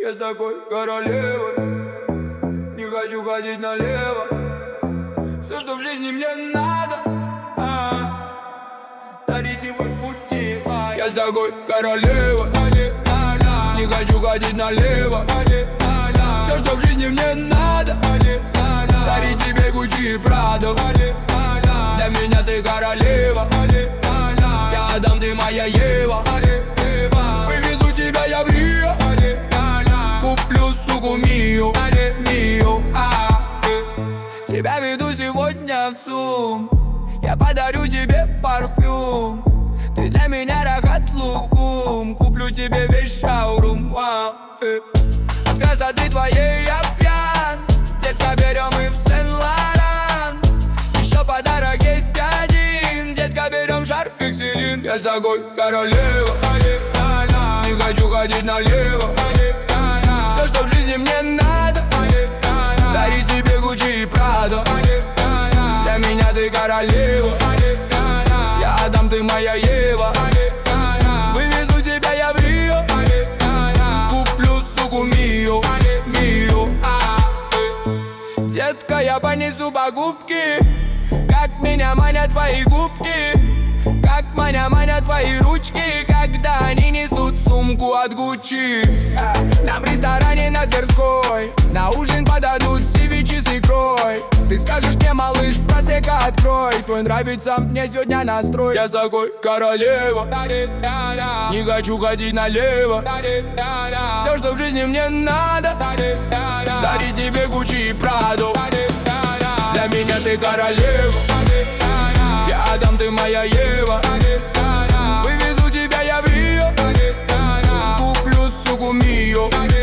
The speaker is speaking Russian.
Я такой королева, не хочу ходить налево. Все, что в жизни мне надо, дарите вы пути. Я такой королева, не хочу ходить налево. Все, что в жизни мне надо, дарить тебе Гуччи и Прадо. Для меня ты королева, я Адам, ты моя Ева. Вывезу тебя я в Рио, куплю суку Мию. Тебя веду сегодня в ЦУМ, я подарю тебе парфюм. Ты для меня рахат лукум, куплю тебе весь шаурум. От красоты твоей я пьян, детка, берем и в Сен-Лоран. Еще подарок есть один, детка, берем шарфик Селин. Я с такой королева, не хочу ходить налево. Все, что в жизни мне надо, дарить тебе Гуччи и Прадо. Для меня ты королева, я Адам, ты моя Ева. Вывезу тебя я в Рио, куплю суку Мию. Детка, я понесу покупки, как меня манят твои губки, как меня манят твои ручки, когда они несут сумку от Гуччи. Нам в ресторане на Тверской на ужин подадут севичи с икрой. Ты скажешь мне, малыш, просека открой, твой нравится мне сегодня настрой. Я с такой королева, не хочу ходить налево. Все, что в жизни мне надо, дарить тебе Гуччи и Прадо. Для меня ты королева, я Адам, ты моя Ева. Вывезу тебя я в Рио, куплю суку Мию.